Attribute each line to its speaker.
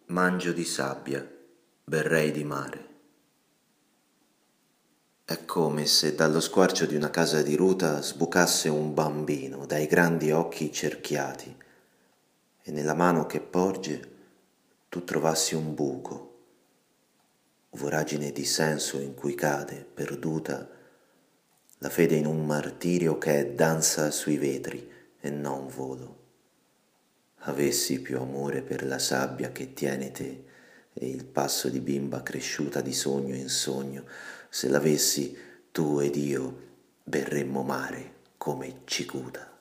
Speaker 1: Mangio di sabbia, berrei di mare. È come se dallo squarcio di una casa diruta sbucasse un bambino dai grandi occhi cerchiati e nella mano che porge tu trovassi un buco, voragine di senso in cui cade, perduta, la fede in un martirio che è danza sui vetri e non volo. Avessi più amore per la sabbia che tiene te e il passo di bimba cresciuta di sogno in sogno, se l'avessi tu ed io berremmo mare come cicuta.